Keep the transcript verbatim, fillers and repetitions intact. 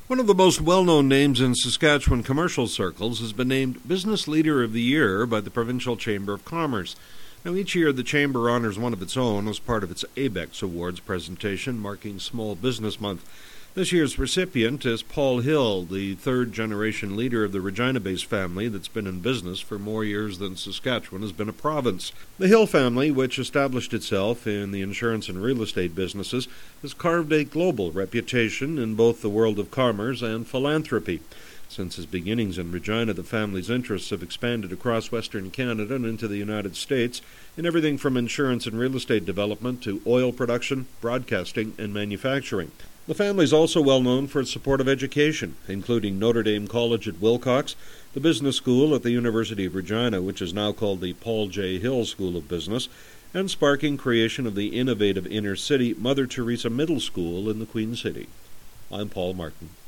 One of the most well-known names in Saskatchewan commercial circles has been named Business Leader of the Year by the Provincial Chamber of Commerce. Now, each year the Chamber honors one of its own as part of its A B E X Awards presentation marking Small Business Month. This year's recipient is Paul Hill, the third-generation leader of the Regina-based family that's been in business for more years than Saskatchewan has been a province. The Hill family, which established itself in the insurance and real estate businesses, has carved a global reputation in both the world of commerce and philanthropy. Since his beginnings in Regina, the family's interests have expanded across Western Canada and into the United States in everything from insurance and real estate development to oil production, broadcasting, and manufacturing. The family is also well known for its support of education, including Notre Dame College at Wilcox, the Business School at the University of Regina, which is now called the Paul J. Hill School of Business, and sparking creation of the innovative inner-city Mother Teresa Middle School in the Queen City. I'm Paul Martin.